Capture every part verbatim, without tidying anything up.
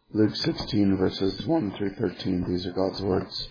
Luke sixteen, verses one through thirteen. These are God's words.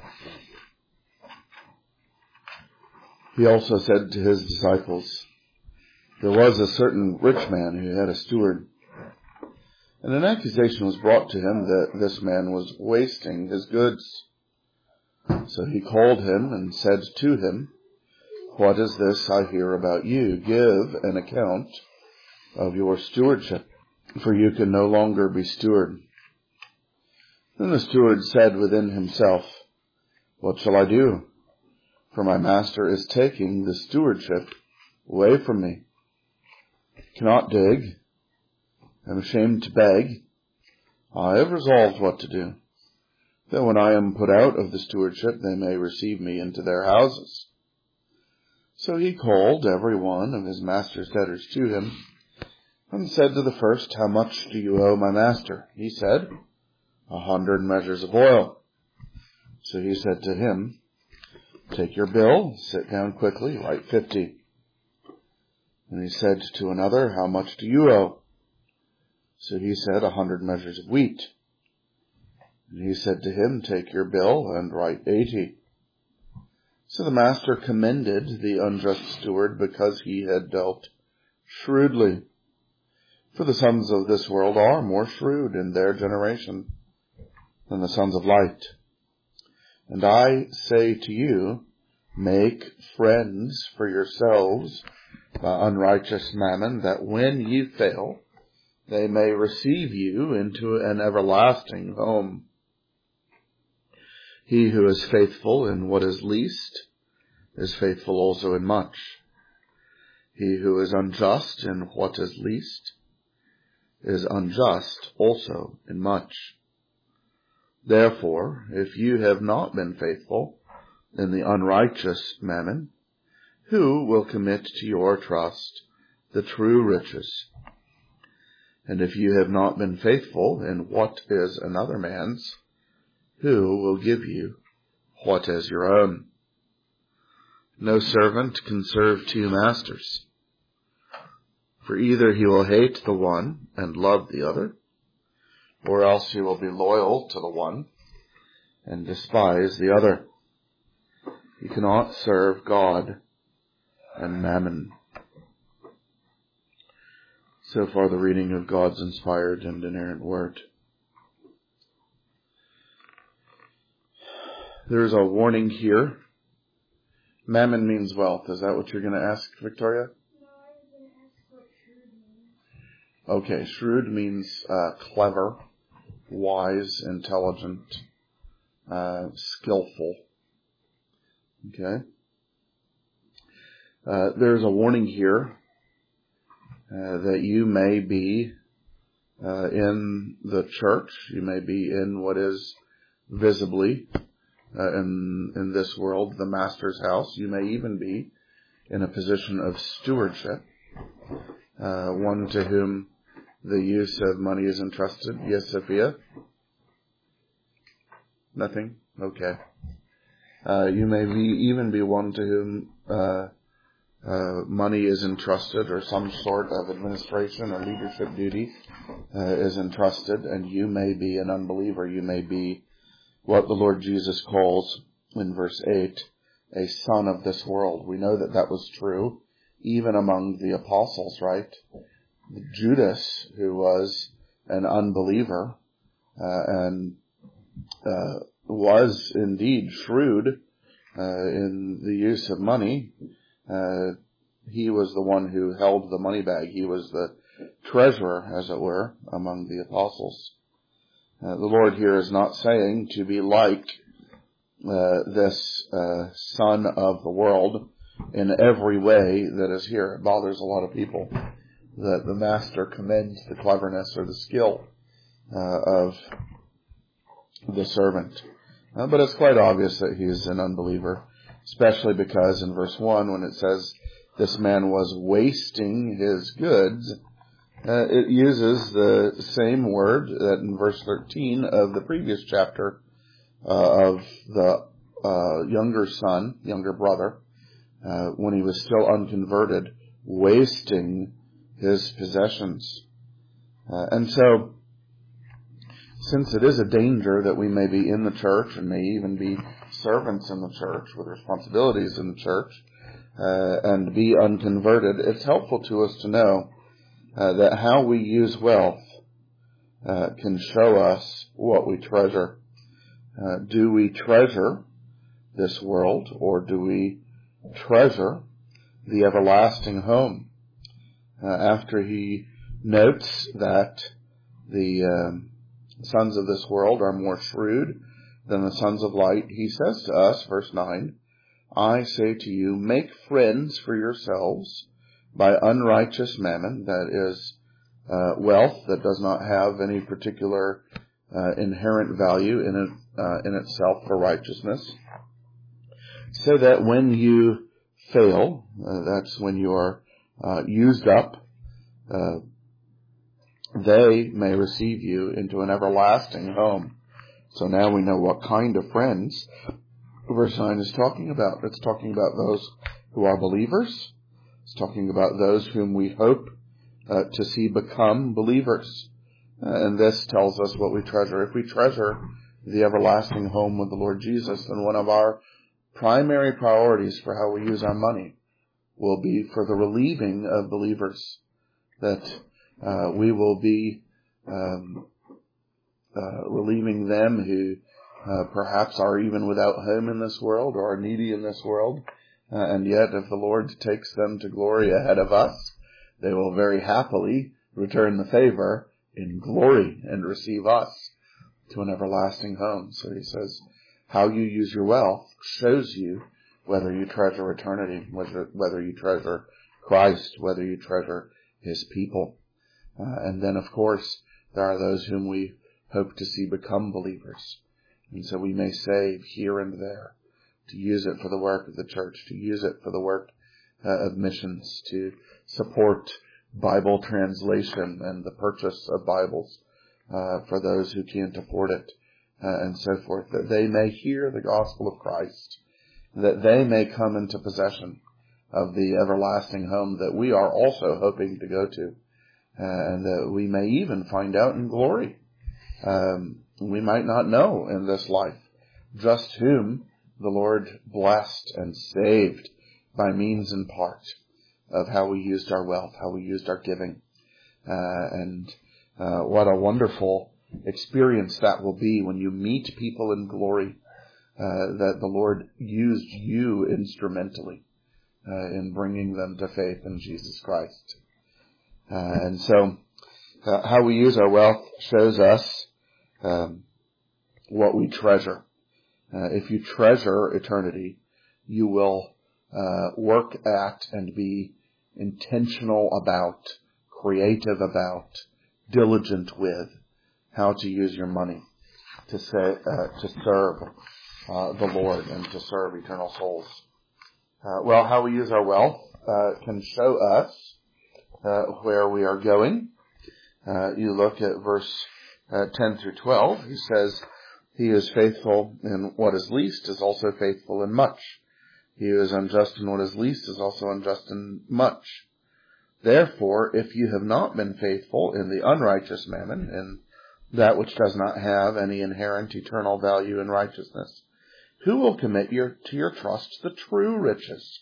He also said to his disciples, "There was a certain rich man who had a steward, and an accusation was brought to him that this man was wasting his goods. So he called him and said to him, 'What is this I hear about you? Give an account of your stewardship, for you can no longer be steward.' Then the steward said within himself, 'What shall I do? For my master is taking the stewardship away from me. I cannot dig. I am ashamed to beg. I have resolved what to do, that when I am put out of the stewardship, they may receive me into their houses.' So he called every one of his master's debtors to him, and said to the first, 'How much do you owe my master?' He said, 'A hundred measures of oil.' So he said to him, 'Take your bill, sit down quickly, write fifty.' And he said to another, 'How much do you owe?' So he said, 'A hundred measures of wheat.' And he said to him, 'Take your bill and write eighty.' So the master commended the unjust steward because he had dealt shrewdly. For the sons of this world are more shrewd in their generation than the sons of light. And I say to you, make friends for yourselves by unrighteous mammon, that when you fail, they may receive you into an everlasting home. He who is faithful in what is least is faithful also in much. He who is unjust in what is least is unjust also in much. Therefore, if you have not been faithful in the unrighteous mammon, who will commit to your trust the true riches? And if you have not been faithful in what is another man's, who will give you what is your own? No servant can serve two masters, for either he will hate the one and love the other, or else he will be loyal to the one and despise the other. You cannot serve God and mammon." So far, the reading of God's inspired and inerrant word. There's a warning here. Mammon means wealth. Is that what you're going to ask, Victoria? No, I was going to ask what shrewd means. Okay, shrewd means uh, clever, wise, intelligent, uh, skillful. Okay. Uh, there's a warning here uh, that you may be uh, in the church. You may be in what is visibly uh, in in this world the master's house. You may even be in a position of stewardship, uh, one to whom the use of money is entrusted. Yes, Sophia? Nothing? Okay. Uh, you may be, even be one to whom uh, uh, money is entrusted, or some sort of administration or leadership duty uh, is entrusted, and you may be an unbeliever. You may be what the Lord Jesus calls in verse eight, a son of this world. We know that that was true even among the apostles, right? Judas, who was an unbeliever uh, and uh, was indeed shrewd uh, in the use of money, uh, he was the one who held the money bag. He was the treasurer, as it were, among the apostles. Uh, the Lord here is not saying to be like uh, this uh, son of the world in every way that is here. It bothers a lot of people that the master commends the cleverness or the skill uh, of the servant. Uh, but it's quite obvious that he's an unbeliever, especially because in verse one, when it says this man was wasting his goods, uh, it uses the same word that in verse thirteen of the previous chapter uh, of the uh, younger son, younger brother, uh, when he was still unconverted, wasting his possessions. Uh, and so since it is a danger that we may be in the church and may even be servants in the church with responsibilities in the church uh, and be unconverted, it's helpful to us to know uh, that how we use wealth uh, can show us what we treasure. Uh, do we treasure this world, or do we treasure the everlasting home? Uh, after he notes that the um, sons of this world are more shrewd than the sons of light, he says to us, verse nine, I say to you, make friends for yourselves by unrighteous mammon, that is, uh, wealth that does not have any particular uh, inherent value in it, uh, in itself for righteousness, so that when you fail, uh, that's when you are uh, used up, uh, they may receive you into an everlasting home. So now we know what kind of friends verse nine is talking about. It's talking about those who are believers. It's talking about those whom we hope uh, to see become believers. Uh, and this tells us what we treasure. If we treasure the everlasting home with the Lord Jesus, then one of our primary priorities for how we use our money will be for the relieving of believers, that uh, we will be um, uh, relieving them who uh, perhaps are even without home in this world or are needy in this world, uh, and yet if the Lord takes them to glory ahead of us, they will very happily return the favor in glory and receive us to an everlasting home. So he says, how you use your wealth shows you whether you treasure eternity, whether, whether you treasure Christ, whether you treasure his people. Uh, and then, of course, there are those whom we hope to see become believers. And so we may save here and there to use it for the work of the church, to use it for the work uh, of missions, to support Bible translation and the purchase of Bibles uh, for those who can't afford it, uh, and so forth, that they may hear the gospel of Christ, that they may come into possession of the everlasting home that we are also hoping to go to, uh, and that we may even find out in glory. Um, we might not know in this life just whom the Lord blessed and saved by means and part of how we used our wealth, how we used our giving. Uh, and uh, what a wonderful experience that will be when you meet people in glory, uh, that the Lord used you instrumentally uh, in bringing them to faith in Jesus Christ. Uh, and so uh, how we use our wealth shows us um, what we treasure. Uh, if you treasure eternity, you will uh, work at and be intentional about, creative about, diligent with how to use your money to say, uh, to serve uh, the Lord and to serve eternal souls. Uh, well, how we use our wealth uh, can show us uh, where we are going. Uh, you look at verse uh, ten through twelve. He says, he who is faithful in what is least is also faithful in much. He who is unjust in what is least is also unjust in much. Therefore, if you have not been faithful in the unrighteous mammon, in that which does not have any inherent eternal value in righteousness, who will commit your, to your trust the true riches?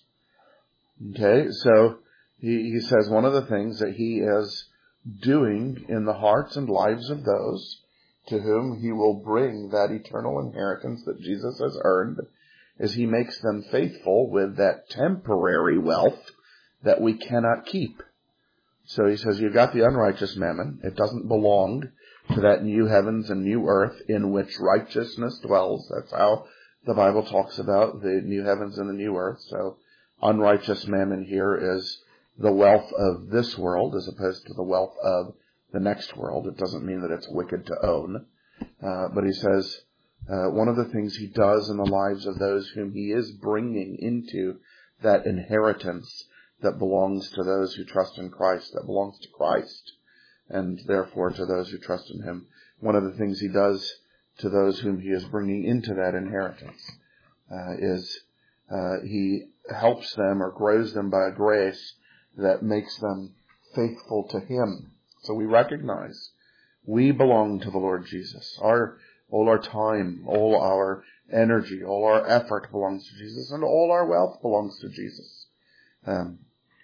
Okay, so he, he says one of the things that he is doing in the hearts and lives of those to whom he will bring that eternal inheritance that Jesus has earned is he makes them faithful with that temporary wealth that we cannot keep. So he says, you've got the unrighteous mammon. It doesn't belong to that new heavens and new earth in which righteousness dwells. That's how the Bible talks about the new heavens and the new earth. So unrighteous mammon here is the wealth of this world as opposed to the wealth of the next world. It doesn't mean that it's wicked to own. Uh, but he says, uh, one of the things he does in the lives of those whom he is bringing into that inheritance that belongs to those who trust in Christ, that belongs to Christ, and therefore to those who trust in him. One of the things he does to those whom he is bringing into that inheritance uh, is uh, he helps them or grows them by a grace that makes them faithful to him. So we recognize We belong to the Lord Jesus. Our, all our time, all our energy, all our effort belongs to Jesus, and all our wealth belongs to Jesus. Um,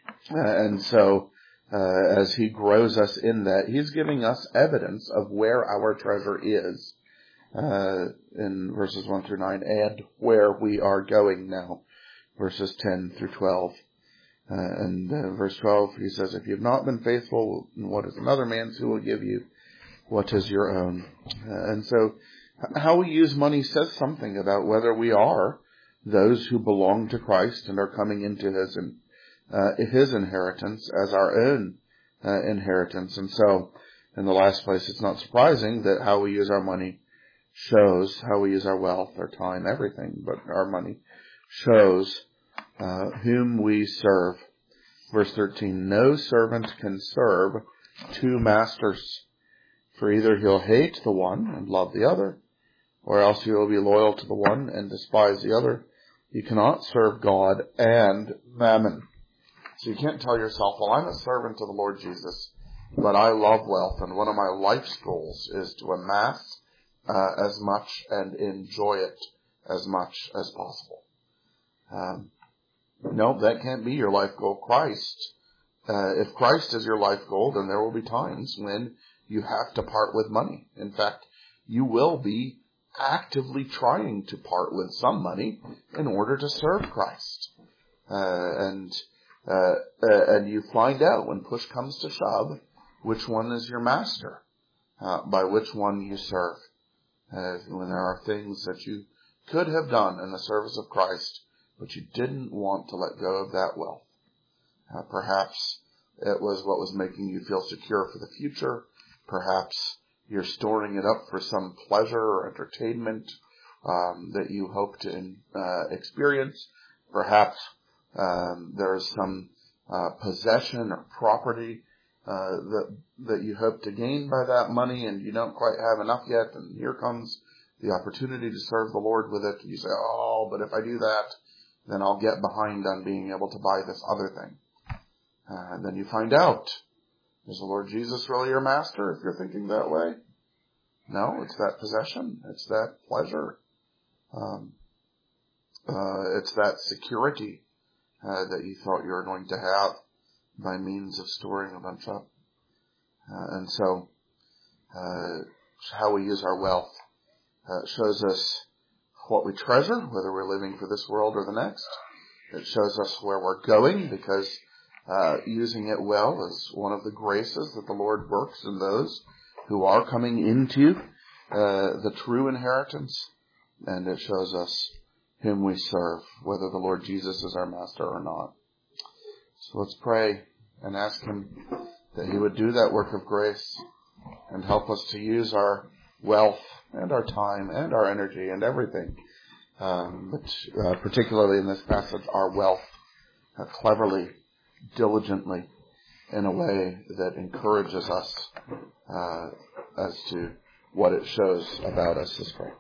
and so, uh, as he grows us in that, he's giving us evidence of where our treasure is, uh, in verses one through nine, and where we are going now, verses ten through twelve. Uh, and uh, verse twelve, he says, if you've not been faithful in what is another man's, who will give you what is your own? Uh, and so how we use money says something about whether we are those who belong to Christ and are coming into his, uh, his inheritance as our own uh, inheritance. And so in the last place, it's not surprising that how we use our money shows how we use our wealth, our time, everything, but our money shows uh, whom we serve. Verse thirteen, no servant can serve two masters, for either he'll hate the one and love the other, or else he will be loyal to the one and despise the other. You cannot serve God and mammon. So you can't tell yourself, well, I'm a servant of the Lord Jesus, but I love wealth, and one of my life's goals is to amass uh, as much and enjoy it as much as possible. Um, no, that can't be your life goal. Christ, uh, if Christ is your life goal, then there will be times when you have to part with money. In fact, you will be actively trying to part with some money in order to serve Christ. Uh, and, uh, uh, and you find out when push comes to shove, which one is your master, uh, by which one you serve. Uh, when there are things that you could have done in the service of Christ, but you didn't want to let go of that wealth. Uh, perhaps it was what was making you feel secure for the future. Perhaps you're storing it up for some pleasure or entertainment um, that you hope to uh, experience. Perhaps um, there's some uh, possession or property uh, that that you hope to gain by that money, and you don't quite have enough yet. And here comes the opportunity to serve the Lord with it. And you say, "Oh, but if I do that, then I'll get behind on being able to buy this other thing." Uh, and then you find out, is the Lord Jesus really your master if you're thinking that way? No, it's that possession. It's that pleasure. Um, uh, it's that security uh, that you thought you were going to have by means of storing a bunch up. Uh, and so uh, how we use our wealth uh, shows us what we treasure, whether we're living for this world or the next. It shows us where we're going, because uh, using it well is one of the graces that the Lord works in those who are coming into uh, the true inheritance. And it shows us whom we serve, whether the Lord Jesus is our master or not. So let's pray and ask him that he would do that work of grace and help us to use our wealth and our time and our energy and everything, um, but uh, particularly in this passage, our wealth, uh, cleverly, diligently, in a way that encourages us uh, as to what it shows about us. Let's pray.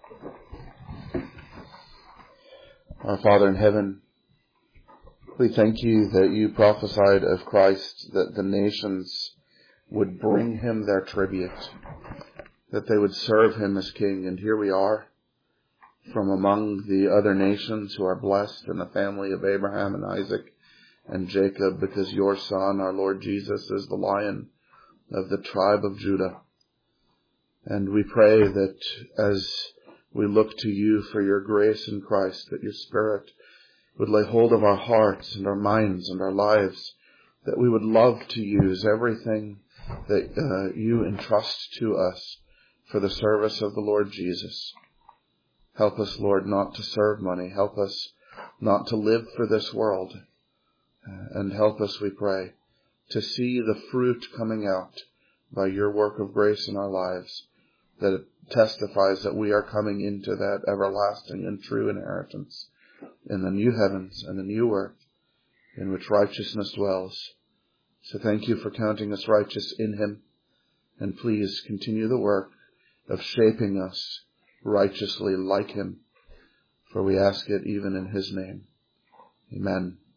Our Father in heaven, we thank you that you prophesied of Christ that the nations would bring him their tribute, that they would serve him as king. And here we are, from among the other nations who are blessed in the family of Abraham and Isaac and Jacob, because your Son, our Lord Jesus, is the Lion of the tribe of Judah. And we pray that as we look to you for your grace in Christ, that your Spirit would lay hold of our hearts and our minds and our lives, that we would love to use everything that uh, you entrust to us for the service of the Lord Jesus. Help us, Lord, not to serve money. Help us not to live for this world. Uh, and help us, we pray, to see the fruit coming out by your work of grace in our lives, that it testifies that we are coming into that everlasting and true inheritance in the new heavens and the new earth in which righteousness dwells. So thank you for counting us righteous in him, and please continue the work of shaping us righteously like him, for we ask it even in his name. Amen.